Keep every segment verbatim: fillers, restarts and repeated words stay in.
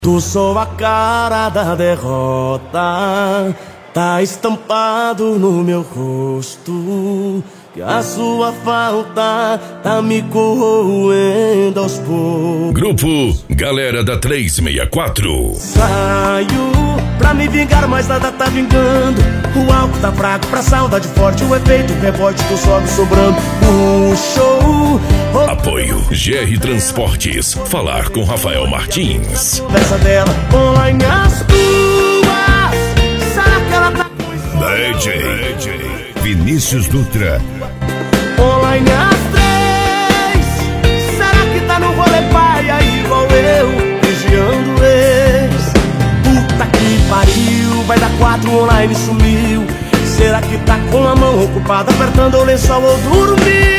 Tu sou a cara da derrota, tá estampado no meu rosto, que a sua falta tá me corroendo aos poucos. Grupo Galera da trezentos e sessenta e quatro. Saio pra me vingar, mas nada tá vingando. O álcool tá fraco pra saudade forte, o efeito rebote tu sobe sobrando. O show Apoio G R Transportes. Falar com Rafael Martins. Peça dela, online as tuas. Será que ela tá com D J Vinícius Dutra. online as três? Será que tá no rolê paia igual eu, vigiando ex? Puta que pariu, vai dar quatro online sumiu. Será que tá com a mão ocupada apertando o lençol ou dormiu?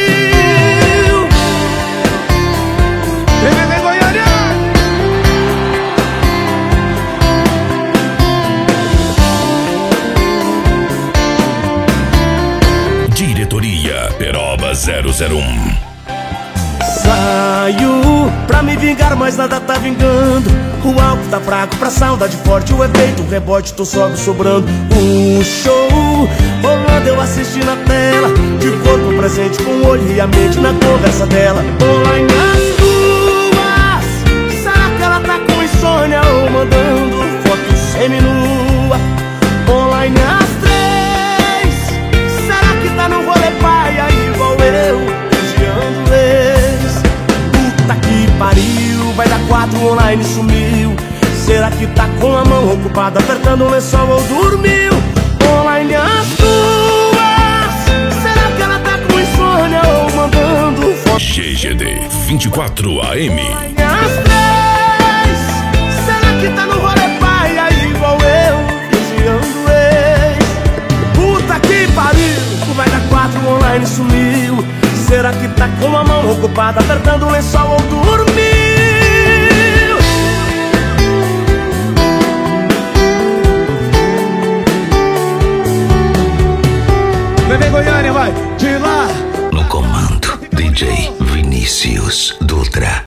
Diretoria Peroba zero zero um. Saio pra me vingar, mas nada tá vingando. O álcool tá fraco pra saudade forte, o efeito rebote tu sobe sobrando. O show rolando eu assisti na tela, de corpo presente com o olho e a mente na conversa dela. Online as duas. Será que ela tá com insônia ou mandando foto seminua? Online as três. Será que tá no rolê paia igual eu, vigiando ex? Puta que pariu, vai dar quatro online sumiu. Será que tá com a mão ocupada apertando o lençol ou dormiu? Online as duas. Será que ela tá com insônia ou mandando foto? G G D vinte e quatro A M. Online as três. Será que tá no rolê paia igual eu, vigiando ex? Puta que pariu, vai dar quatro online sumiu. Será que tá com a mão ocupada apertando o lençol ou dormiu? Bebê Goiânia, vai, de lá. No comando, D J Vinícius Dutra.